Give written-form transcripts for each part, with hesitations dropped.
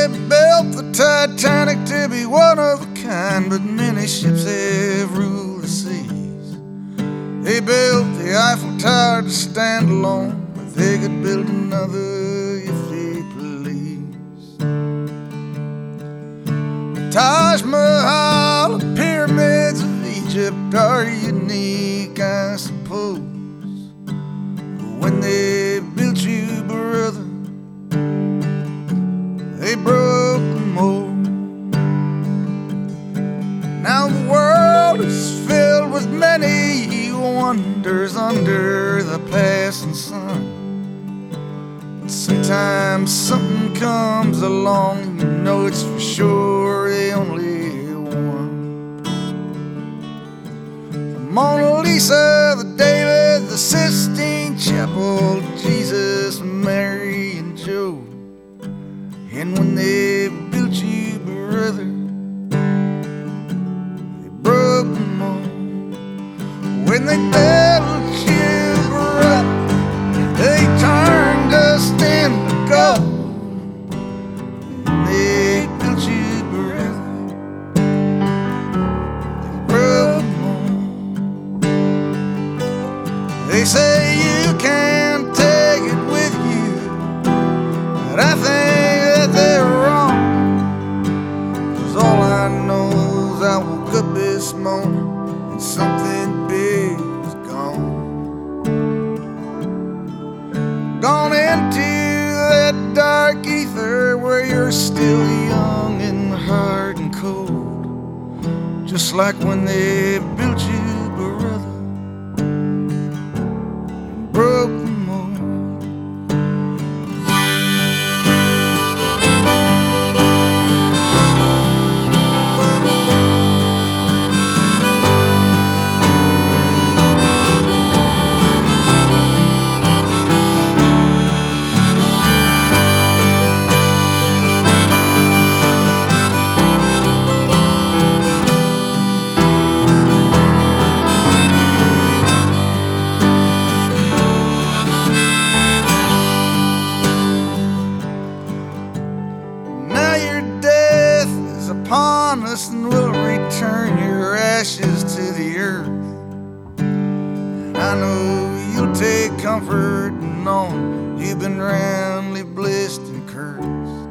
they built the Titanic to be one of a kind, but many ships have ruled the seas. They built the Eiffel Tower to stand alone, but they could build another if they please. The Taj Mahal, the pyramids of Egypt are unique, I suppose. But when they built you, brother, they broke the mold. Now the world is filled with many wonders under the passing sun. But sometimes something comes along, you know it's for sure the only one. The Mona Lisa, the David, the Sistine Chapel, Jesus, Mary, and Joe. And when they built you, brother, they broke the mold. When they built you, brother, they turned dust into gold. When they built you, brother, they broke the mold. They say you can't take it with you, but I think they're wrong. 'Cause all I know is I woke up this morning and something big was gone. Gone into that dark ether where you're still young and hard and cold, just like when they built you, brother, and broke the mold. Upon us, and we'll return your ashes to the earth. And I know you'll take comfort in knowing you've been roundly blessed and cursed.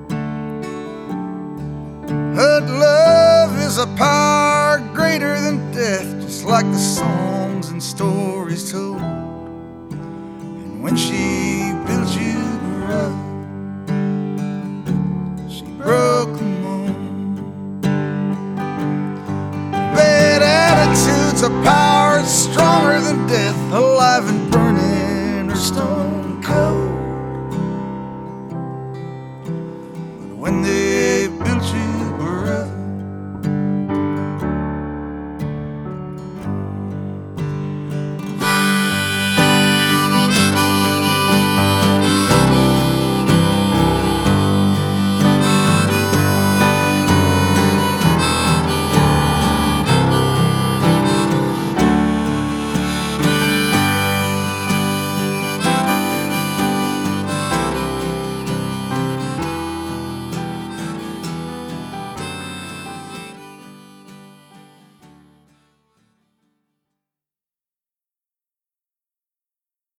But love is a power greater than death, just like the songs and stories told. And when she built you, brother, she broke the mold. Attitude's a power stronger than death, alive and burning or stone cold. But when they